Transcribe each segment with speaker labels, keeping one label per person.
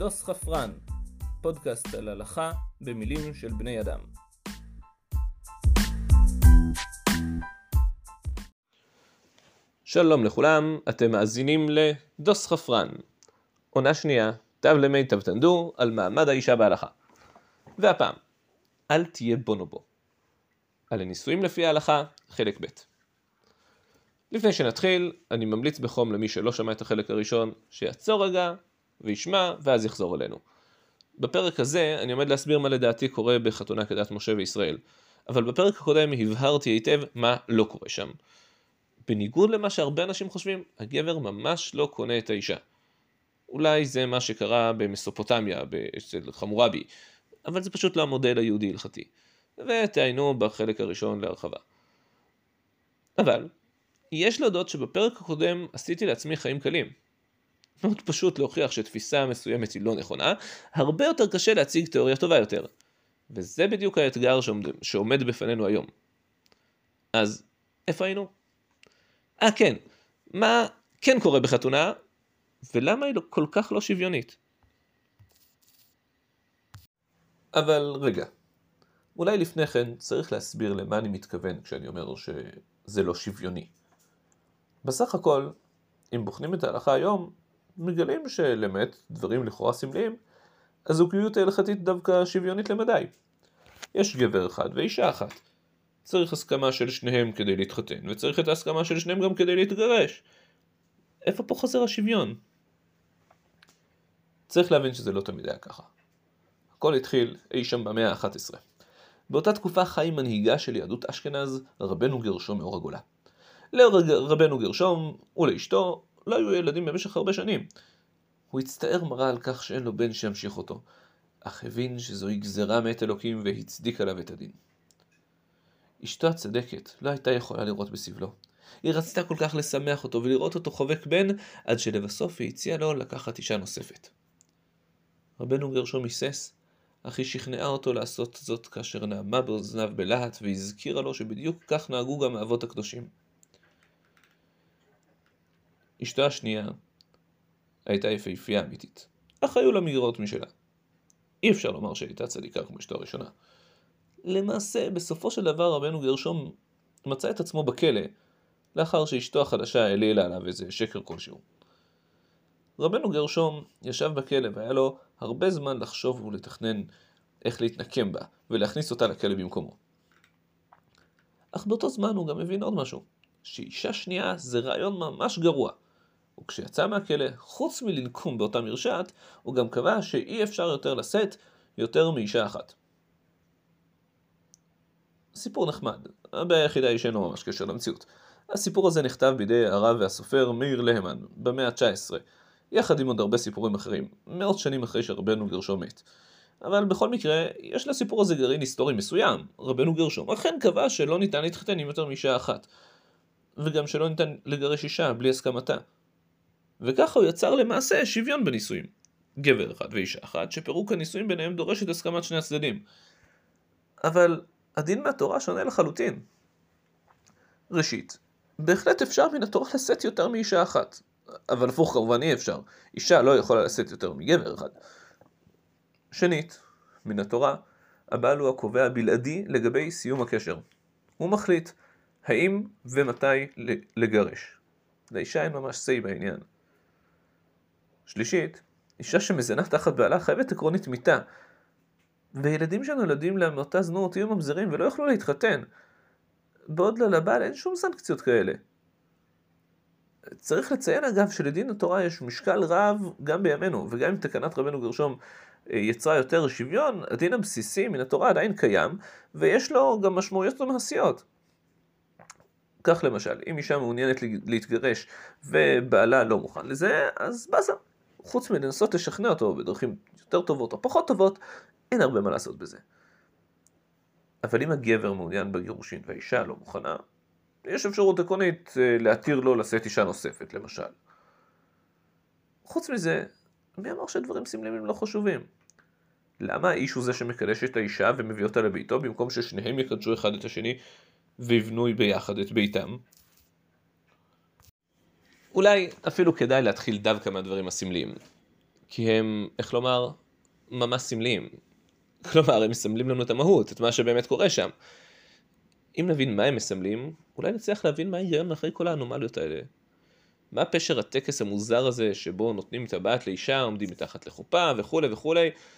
Speaker 1: דוס חפרן, פודקאסט על הלכה במילים של בני אדם. שלום לכולם, אתם מאזינים לדוס חפרן. עונה שנייה, תו למי תו תנדו על מעמד האישה בהלכה. והפעם, אל תהיה בונובו. על הנישואים לפי ההלכה, חלק ב'. לפני שנתחיל, אני ממליץ בחום למי שלא שמע את החלק הראשון, שיעצור רגע וישמע ואז יחזור אלינו. בפרק הזה אני עומד להסביר מה לדעתי קורה בחתונה כדת משה וישראל, אבל בפרק הקודם הבהרתי היטב מה לא קורה שם. בניגוד למה שהרבה אנשים חושבים, הגבר ממש לא קונה את האישה. אולי זה מה שקרה במסופוטמיה, אצל חמורבי, אבל זה פשוט לא המודל היהודי הלכתי. ותעיינו בחלק הראשון להרחבה. אבל, יש להודות שבפרק הקודם עשיתי לעצמי חיים קלים. מאוד פשוט להוכיח שתפיסה מסוימת היא לא נכונה, הרבה יותר קשה להציג תיאוריה טובה יותר. וזה בדיוק האתגר שעומד בפנינו היום. אז, איפה היינו? כן, מה כן קורה בחתונה, ולמה היא כל כך לא שוויונית? אבל רגע, אולי לפני כן צריך להסביר למה אני מתכוון כשאני אומר שזה לא שוויוני. בסך הכל, אם בוחנים את ההלכה היום, מגלים שלמעט דברים לכאורה סמליים, הזוגיות ההלכתית דווקא שוויונית למדי. יש גבר אחד ואישה אחת. צריך הסכמה של שניהם כדי להתחתן, וצריך את ההסכמה של שניהם גם כדי להתגרש. איפה פה חוזר השוויון? צריך להבין שזה לא תמיד היה ככה. הכל התחיל אי שם במאה ה-11. באותה תקופה חי מנהיגה של יהדות אשכנז, רבנו גרשום מאור הגולה. לרבנו גרשום ולאשתו לא היו ילדים במשך הרבה שנים. הוא הצטער מרה על כך שאין לו בן שימשיך אותו, אך הבין שזוהי גזרה מאת אלוקים והצדיק עליו את הדין. אשתו הצדקת לא הייתה יכולה לראות בסבלו. היא רצתה כל כך לשמח אותו ולראות אותו חובק בן, עד שלבסוף היא הציעה לו לקחת אישה נוספת. רבנו גרשום היסס, אך היא שכנעה אותו לעשות זאת כאשר נעמה באוזניו בלהט והזכירה לו שבדיוק כך נהגו גם האבות הקדושים. אשתו השנייה הייתה יפהפייה אמיתית, אך היו לה מגרעות משלה. אי אפשר לומר שהייתה צדיקה כמו אשתו הראשונה. למעשה, בסופו של דבר רבנו גרשום מצא את עצמו בכלא, לאחר שאשתו החדשה העלילה עליו איזה שקר כלשהו. רבנו גרשום ישב בכלא והיה לו הרבה זמן לחשוב ולתכנן איך להתנקם בה ולהכניס אותה לכלא במקומו. אך באותו זמן הוא גם הבין עוד משהו, שאישה שנייה זה רעיון ממש גרוע. וכשיצא מהכלא, חוץ מלנקום באותה מרשעת, הוא גם קבע שאי אפשר יותר לשאת יותר מאישה אחת. סיפור נחמד, הבעיה היחידה היא שאינו ממש קשר למציאות. הסיפור הזה נכתב בידי הרב והסופר מאיר להמן במאה ה-19, יחד עם עוד הרבה סיפורים אחרים, מאות שנים אחרי שרבנו גרשום מת. אבל בכל מקרה, יש לסיפור הזה גרעין היסטורי מסוים. רבנו גרשום אכן קבע שלא ניתן להתחתן עם יותר מאישה אחת, וגם שלא ניתן לגרש אישה בלי הסכמתה. וככה הוא יצר למעשה שוויון בנישואים. גבר אחד ואישה אחת, שפירוק הנישואים ביניהם דורש את הסכמת שני הצדדים. אבל הדין מהתורה שונה לחלוטין. ראשית, בהחלט אפשר מן התורה לשאת יותר מאישה אחת. אבל הפוך כמובן אי אפשר. אישה לא יכולה לשאת יותר מגבר אחד. שנית, מן התורה, הבעל הוא הקובע בלעדי לגבי סיום הקשר. הוא מחליט האם ומתי לגרש. לאישה אין ממש סי בעניין. שלישית, אישה שמזנה תחת בעלה חייבת עקרונית מיתה. וילדים שנולדים לאותה זנות יהיו ממזרים ולא יוכלו להתחתן. בעוד לבעל אין שום סנקציות כאלה. צריך לציין אגב שלדין התורה יש משקל רב גם בימינו, וגם אם תקנת רבנו גרשום יצרה יותר שוויון, הדין הבסיסי מן התורה עדיין קיים, ויש לו גם משמעויות מעשיות. כך למשל, אם אישה מעוניינת להתגרש ובעלה לא מוכן לזה, אז בזה. חוץ מלנסות לשכנע אותו בדרכים יותר טובות או פחות טובות, אין הרבה מה לעשות בזה. אבל אם הגבר מעוניין בגירושין והאישה לא מוכנה, יש אפשרות עקרונית להתיר לו לשאת אישה נוספת, למשל. חוץ מזה, מי אמר שדברים סמליים הם לא חשובים? למה האיש הוא זה שמקדש את האישה ומביא אותה לביתו, במקום ששניהם יקדשו אחד את השני ויבנו ביחד את ביתם? אולי אפילו כדאי להתחיל דווקא מהדברים הסמליים. כי הם, איך לומר, ממש סמליים. כלומר, הם מסמלים לנו את המהות, את מה שבאמת קורה שם. אם נבין מה הם מסמלים, אולי נצליח להבין מה ההיגיון מאחורי כל האנומליות האלה. מה פשר הטקס המוזר הזה שבו נותנים טבעת לאישה, עומדים מתחת לחופה וכו' וכו',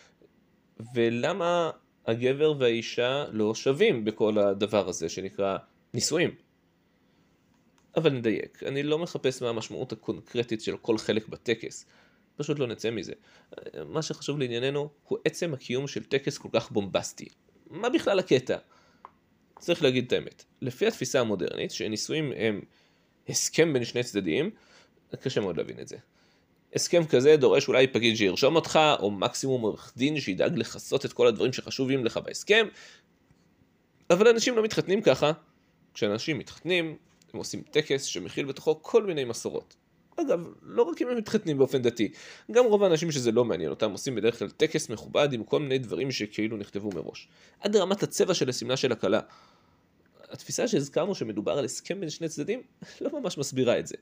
Speaker 1: ולמה הגבר והאישה לא שווים בכל הדבר הזה שנקרא נישואים. אבל נדייק, אני לא מחפש מה המשמעות הקונקרטית של כל חלק בטקס, פשוט לא נצא מזה. מה שחשוב לענייננו הוא עצם הקיום של טקס כל כך בומבסטי. מה בכלל הקטע? צריך להגיד את האמת. לפי התפיסה המודרנית, שנישואים הם הסכם בין שני צדדים, קשה מאוד להבין את זה. הסכם כזה דורש אולי פקיד שירשום אותך, או מקסימום עורך דין שידאג לחסות את כל הדברים שחשובים לך בהסכם, אבל אנשים לא מתחתנים ככה. כשאנשים מתחתנים, הם עושים טקס שמכיל בתוכו כל מיני מסורות. אגב, לא רק אם הם מתחתנים באופן דתי, גם רוב האנשים שזה לא מעניין אותם עושים בדרך כלל טקס מכובד עם כל מיני דברים שכאילו נכתבו מראש. עד רמת הצבע של הסמלה של הכלה. התפיסה שהזכרנו שמדובר על הסכם בין שני צדדים, לא ממש מסבירה את זה.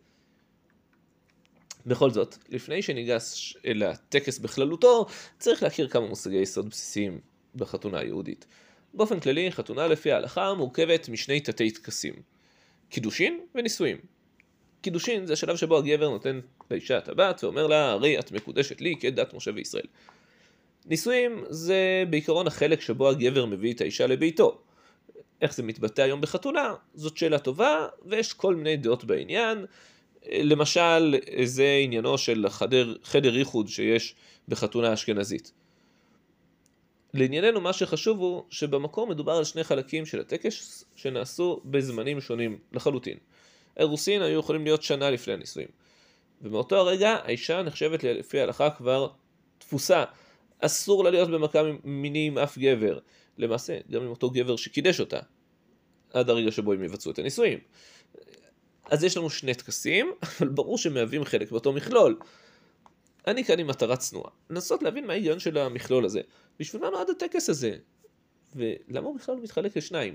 Speaker 1: בכל זאת, לפני שניגש אל הטקס בכללותו, צריך להכיר כמה מושגי יסוד בסיסיים בחתונה היהודית. באופן כללי, חתונה לפי ההלכה מורכבת משני תתי טקסים. קידושין ונישואים. קידושין זה השלב שבו הגבר נותן לאישה טבעת ואומר לה, הרי את מקודשת לי כדת משה וישראל. נישואים זה בעיקרון החלק שבו הגבר מביא את האישה לביתו. איך זה מתבטא היום בחתונה? זאת שאלה טובה, ויש כל מיני דעות בעניין. למשל, זה עניינו של חדר ייחוד שיש בחתונה אשכנזית. לענייננו מה שחשוב הוא שבמקור מדובר על שני חלקים של הטקס שנעשו בזמנים שונים לחלוטין. האירוסין היו יכולים להיות שנה לפני הנישואים. ומאותו הרגע האישה נחשבת לפי ההלכה כבר תפוסה. אסור לה להיות במקם מיני עם אף גבר. למעשה, גם עם אותו גבר שקידש אותה. עד הרגע שבו הם יבצעו את הנישואים. אז יש לנו שני טקסים, אבל ברור שמהווים חלק באותו מכלול. אני כאן עם מטרה צנועה. לנסות להבין מה ההיגיון של המכלול הזה. בשביל מה נועד הטקס הזה? ולמה הוא בכלל מתחלק לשניים?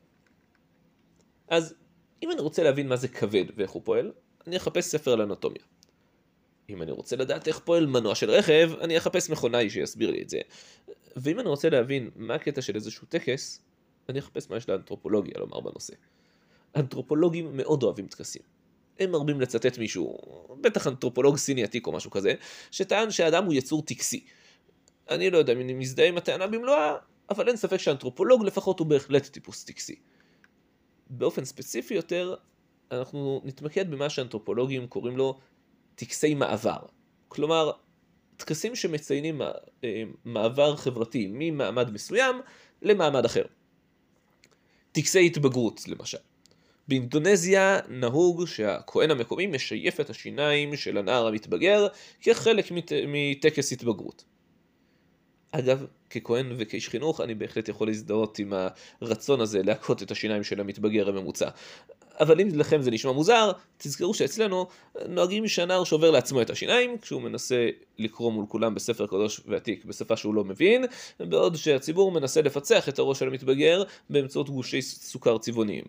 Speaker 1: אז אם אני רוצה להבין מה זה כבד ואיך הוא פועל, אני אחפש ספר על אנטומיה. אם אני רוצה לדעת איך פועל מנוע של רכב, אני אחפש מכונאי שיסביר לי את זה. ואם אני רוצה להבין מה הקטע של איזשהו טקס, אני אחפש מה יש לאנתרופולוגיה לומר בנושא. אנתרופולוגים מאוד אוהבים טקסים. הם מרבים לצטט מישהו, בטח אנתרופולוג סיני עתיק או משהו כזה, שטען שהאדם הוא יצור טקסי. אני לא יודע אם אני מזדהה עם הטענה במלואה, אבל אין ספק שהאנתרופולוג לפחות הוא בהחלט טיפוס טקסי. באופן ספציפי יותר, אנחנו נתמקד במה שהאנתרופולוגים קוראים לו טקסי מעבר. כלומר, טקסים שמציינים מעבר חברתי ממעמד מסוים למעמד אחר. טקסי התבגרות למשל. באינדונזיה נהוג שהכהן המקומי משייף את השיניים של הנער המתבגר כחלק מטקס התבגרות. אגב, ככהן וכאיש חינוך אני בהחלט יכול להזדהות עם הרצון הזה להכות את השיניים של המתבגר הממוצע. אבל אם לכם זה נשמע מוזר, תזכרו שאצלנו נוהגים שהנער שובר לעצמו את השיניים כשהוא מנסה לקרוא מול כולם בספר קדוש ועתיק בשפה שהוא לא מבין, בעוד שהציבור מנסה לפצח את הראש של המתבגר באמצעות גושי סוכר צבעוניים.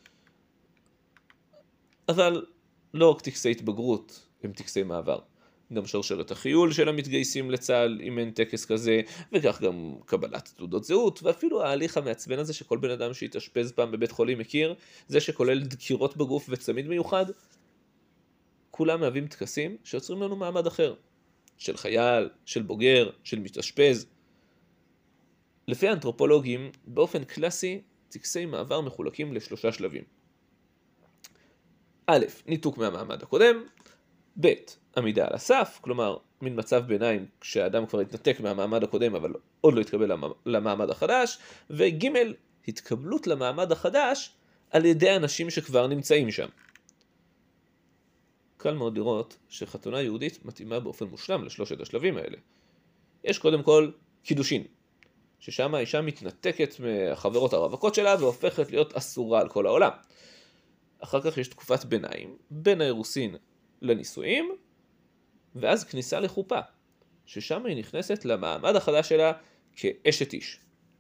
Speaker 1: אבל לא רק טקסי התבגרות הם טקסי מעבר. גם שרשרת החיול של המתגייסים לצה"ל אם אין טקס כזה, וכך גם קבלת תעודות זהות, ואפילו ההליך המעצבן הזה שכל בן אדם שהתאשפז פעם בבית חולים מכיר, זה שכולל דקירות בגוף וצמיד מיוחד, כולם מהווים טקסים שיוצרים לנו מעמד אחר, של חייל, של בוגר, של מתאשפז. לפי האנתרופולוגים, באופן קלאסי, טקסי מעבר מחולקים לשלושה שלבים. א', ניתוק מהמעמד הקודם, ב', עמידה על הסף, כלומר, מין מצב ביניים כשהאדם כבר התנתק מהמעמד הקודם אבל עוד לא התקבל למעמד החדש, וג', התקבלות למעמד החדש על ידי אנשים שכבר נמצאים שם. קל מאוד לראות שחתונה יהודית מתאימה באופן מושלם לשלושת השלבים האלה. יש קודם כל קידושין, ששם האישה מתנתקת מהחברות הרווקות שלה והופכת להיות אסורה על כל העולם. אחר כך יש תקופת ביניים בין האירוסין לנישואים, ואז כניסה לחופה, ששם היא נכנסת למעמד החדש שלה כאשת איש.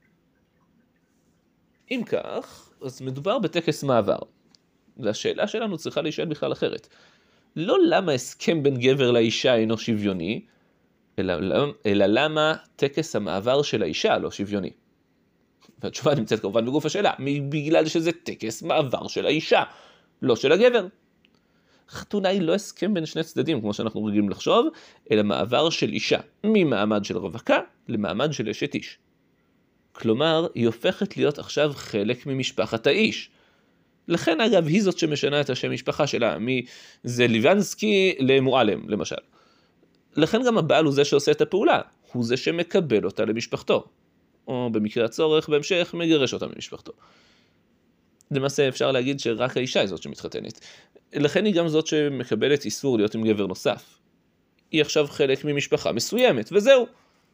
Speaker 1: אם כך, אז מדובר בטקס מעבר. והשאלה שלנו צריכה להישאל בכלל אחרת. לא למה הסכם בין גבר לאישה אינו שוויוני, אלא למה טקס המעבר של האישה לא שוויוני? והתשובה נמצאת כמובן בגוף השאלה, בגלל שזה טקס מעבר של האישה, לא של הגבר. חתונה היא לא הסכם בין שני צדדים, כמו שאנחנו רגילים לחשוב, אלא מעבר של אישה, ממעמד של רווקה למעמד של אשת איש. כלומר, היא הופכת להיות עכשיו חלק ממשפחת האיש. לכן אגב, היא זאת שמשנה את השם משפחה שלה, מזליבנסקי למועלם, למשל. לכן גם הבעל הוא זה שעושה את הפעולה, הוא זה שמקבל אותה למשפחתו. או במקרה הצורך, בהמשך, מגרש אותה ממשפחתו. למעשה אפשר להגיד שרק האישה היא זאת שמתחתנת. לכן היא גם זאת שמקבלת איסור להיות עם גבר נוסף. היא עכשיו חלק ממשפחה מסוימת, וזהו.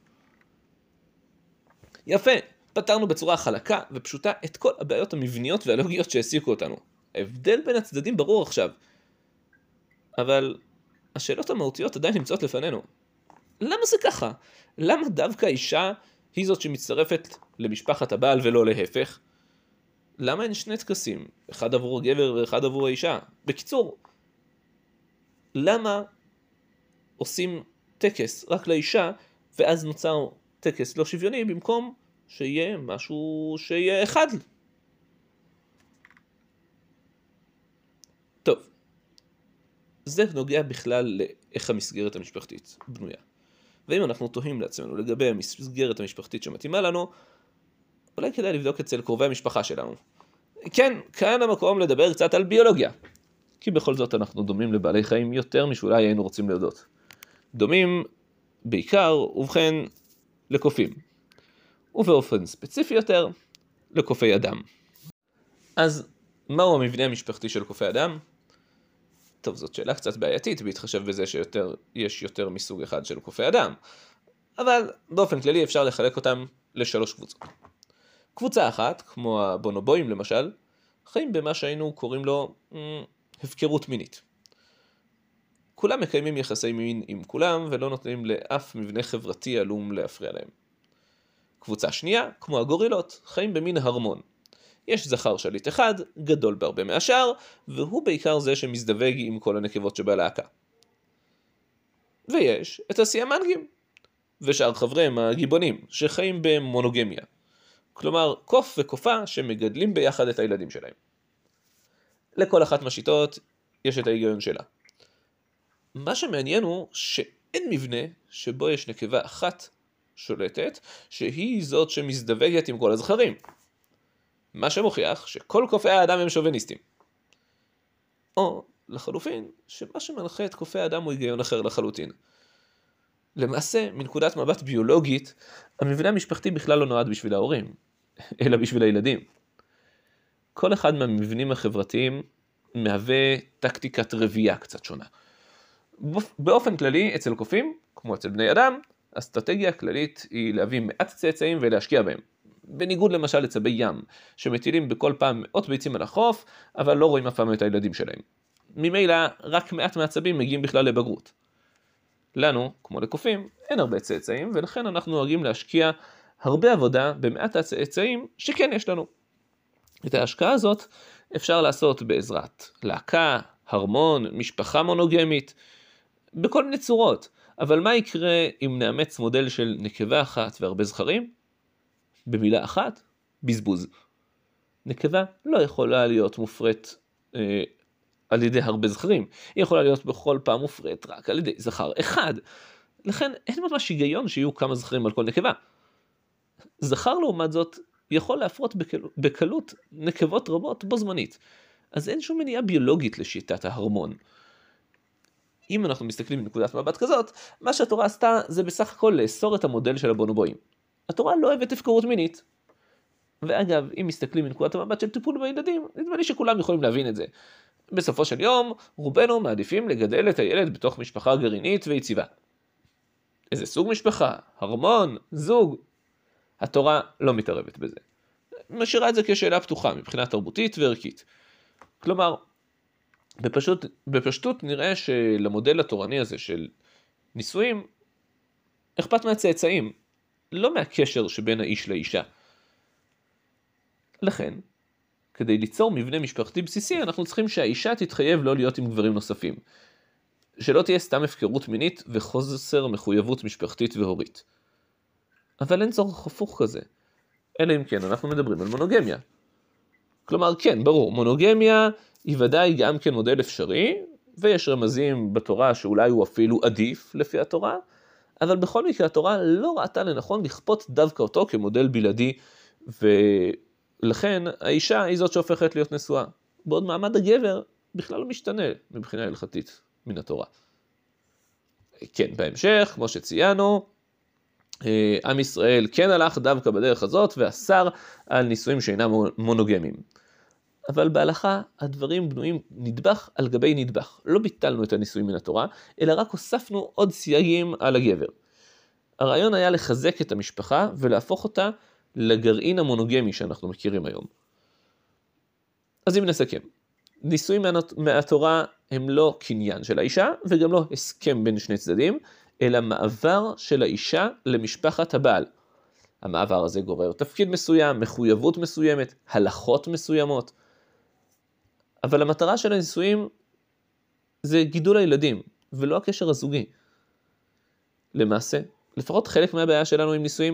Speaker 1: יפה, פתרנו בצורה חלקה ופשוטה את כל הבעיות המבניות והלוגיות שהעסיקו אותנו. ההבדל בין הצדדים ברור עכשיו. אבל השאלות המהותיות עדיין נמצאות לפנינו. למה זה ככה? למה דווקא האישה היא זאת שמצטרפת למשפחת הבעל ולא להפך? למה אין שני טקסים? אחד עבור הגבר ואחד עבור האישה? בקיצור, למה עושים טקס רק לאישה ואז נוצר טקס לא שוויוני במקום שיהיה משהו שיהיה אחד? טוב, זה נוגע בכלל לאיך המסגרת המשפחתית בנויה. ואם אנחנו תוהים לעצמנו לגבי המסגרת המשפחתית שמתאימה לנו, אולי כדאי לבדוק אצל קרובי המשפחה שלנו. כן, כאן המקום לדבר קצת על ביולוגיה. כי בכל זאת אנחנו דומים לבעלי חיים יותר משאולי היינו רוצים להודות. דומים בעיקר, ובכן, לקופים. ובאופן ספציפי יותר, לקופי אדם. אז מהו המבנה המשפחתי של קופי אדם? טוב, זאת שאלה קצת בעייתית, בהתחשב בזה שיש יותר מסוג אחד של קופי אדם. אבל באופן כללי אפשר לחלק אותם לשלוש קבוצות. קבוצה אחת, כמו הבונובואים למשל, חיים במה שהיינו קוראים לו הפקרות מינית. כולם מקיימים יחסי מין עם כולם, ולא נותנים לאף מבנה חברתי עלום להפריע להם. קבוצה שנייה, כמו הגורילות, חיים במין הרמון. יש זכר שליט אחד, גדול בהרבה מהשאר, והוא בעיקר זה שמזדווג עם כל הנקבות שבלהקה. ויש את הסיאמנגים, ושאר חבריהם הגיבונים, שחיים במונוגמיה. כלומר, קוף וקופה שמגדלים ביחד את הילדים שלהם. לכל אחת מהשיטות יש את ההיגיון שלה. מה שמעניין הוא שאין מבנה שבו יש נקבה אחת שולטת, שהיא זאת שמזדווגת עם כל הזכרים. מה שמוכיח שכל קופי האדם הם שוביניסטים. או, לחלופין, שמה שמנחה את קופי האדם הוא היגיון אחר לחלוטין. למעשה, מנקודת מבט ביולוגית, המבנה המשפחתי בכלל לא נועד בשביל ההורים, אלא בשביל הילדים. כל אחד מהמבנים החברתיים מהווה טקטיקת רבייה קצת שונה. באופן כללי, אצל קופים, כמו אצל בני אדם, האסטרטגיה הכללית היא להביא מעט צאצאים ולהשקיע בהם. בניגוד למשל לצבי ים, שמטילים בכל פעם מאות ביצים על החוף, אבל לא רואים אף פעם את הילדים שלהם. ממילא, רק מעט מהצבים מגיעים בכלל לבגרות. לנו, כמו לקופים, אין הרבה צאצאים, ולכן אנחנו נוהגים להשקיע הרבה עבודה במעט הצאצאים שכן יש לנו. את ההשקעה הזאת אפשר לעשות בעזרת להקה, הרמון, משפחה מונוגמית, בכל מיני צורות. אבל מה יקרה אם נאמץ מודל של נקבה אחת והרבה זכרים? במילה אחת, בזבוז. נקבה לא יכולה להיות מופרית על ידי הרבה זכרים. היא יכולה להיות בכל פעם מופרית רק על ידי זכר אחד. לכן אין ממש היגיון שיהיו כמה זכרים על כל נקבה. זכר לעומת זאת יכול להפרות בקלות נקבות רבות בו זמנית. אז אין שום מניעה ביולוגית לשיטת ההרמון. אם אנחנו מסתכלים מנקודת מבט כזאת, מה שהתורה עשתה זה בסך הכל לאסור את המודל של הבונובואים. התורה לא אוהבת הפקרות מינית. ואגב, אם מסתכלים מנקודת המבט של טיפול בילדים, נדמה לי שכולם יכולים להבין את זה. בסופו של יום, רובנו מעדיפים לגדל את הילד בתוך משפחה גרעינית ויציבה. איזה סוג משפחה? הרמון? זוג? התורה לא מתערבת בזה. משאירה את זה כשאלה פתוחה מבחינה תרבותית וערכית. כלומר, בפשטות נראה שלמודל התורני הזה של נישואים, אכפת מהצאצאים, לא מהקשר שבין האיש לאישה. לכן, כדי ליצור מבנה משפחתי בסיסי, אנחנו צריכים שהאישה תתחייב לא להיות עם גברים נוספים. שלא תהיה סתם הפקרות מינית וחוסר מחויבות משפחתית והורית. אבל אין צורך הפוך כזה. אלא אם כן אנחנו מדברים על מונוגמיה. כלומר, כן, ברור, מונוגמיה היא ודאי גם כן מודל אפשרי, ויש רמזים בתורה שאולי הוא אפילו עדיף לפי התורה, אבל בכל מקרה התורה לא ראתה לנכון לכפות דווקא אותו כמודל בלעדי, ולכן האישה היא זאת שהופכת להיות נשואה. בעוד מעמד הגבר בכלל לא משתנה מבחינה הלכתית מן התורה. כן, בהמשך, כמו שציינו, עם ישראל כן הלך דווקא בדרך הזאת, ואסר על נישואים שאינם מונוגמיים. אבל בהלכה הדברים בנויים נדבך על גבי נדבך. לא ביטלנו את הנישואים מן התורה, אלא רק הוספנו עוד סייגים על הגבר. הרעיון היה לחזק את המשפחה ולהפוך אותה לגרעין המונוגמי שאנחנו מכירים היום. אז אם נסכם, נישואים מהתורה הם לא קניין של האישה, וגם לא הסכם בין שני צדדים, אלא מעבר של האישה למשפחת הבעל. המעבר הזה גורר תפקיד מסוים, מחויבות מסוימת, הלכות מסוימות. אבל המטרה של הנישואים זה גידול הילדים, ולא הקשר הזוגי. למעשה, לפחות חלק מהבעיה שלנו עם נישואים,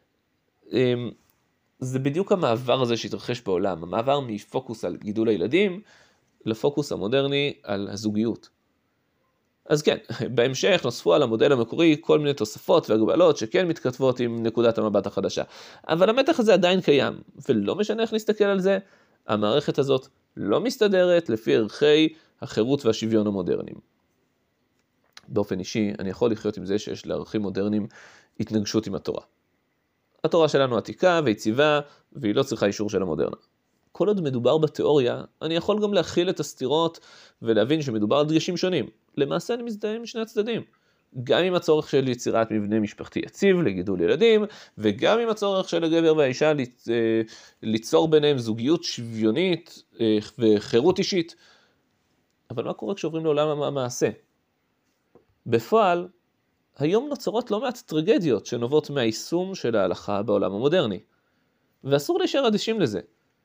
Speaker 1: זה בדיוק המעבר הזה שהתרחש בעולם, המעבר מפוקוס על גידול הילדים, לפוקוס המודרני על הזוגיות. אז כן, בהמשך נוספו על המודל המקורי כל מיני תוספות והגבלות שכן מתכתבות עם נקודת המבט החדשה. אבל המתח הזה עדיין קיים, ולא משנה איך נסתכל על זה, המערכת הזאת לא מסתדרת לפי ערכי החירות והשוויון המודרניים. באופן אישי, אני יכול לחיות עם זה שיש לערכים מודרניים התנגשות עם התורה. התורה שלנו עתיקה ויציבה, והיא לא צריכה אישור של המודרנה. כל עוד מדובר בתיאוריה, אני יכול גם להכיל את הסתירות ולהבין שמדובר על דגשים שונים. למעשה אני מזדהה עם שני הצדדים. גם עם הצורך של יצירת מבנה משפחתי יציב לגידול ילדים, וגם עם הצורך של הגבר והאישה ליצור ביניהם זוגיות שוויונית וחירות אישית. אבל מה קורה כשעוברים לעולם המעשה? בפועל, היום נוצרות לא מעט טרגדיות שנובעות מהיישום של ההלכה בעולם המודרני. ואסור להישאר אדישים לזה.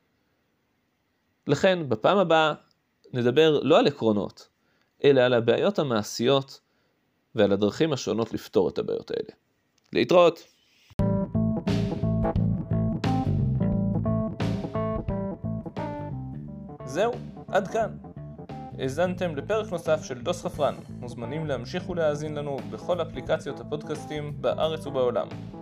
Speaker 1: לכן, בפעם הבאה נדבר לא על עקרונות, אלא על הבעיות המעשיות ועל הדרכים השונות לפתור את הבעיות האלה. להתראות! זהו, עד כאן. האזנתם לפרק נוסף של דוס חפרן. מוזמנים להמשיך ולהאזין לנו בכל אפליקציות הפודקאסטים בארץ ובעולם.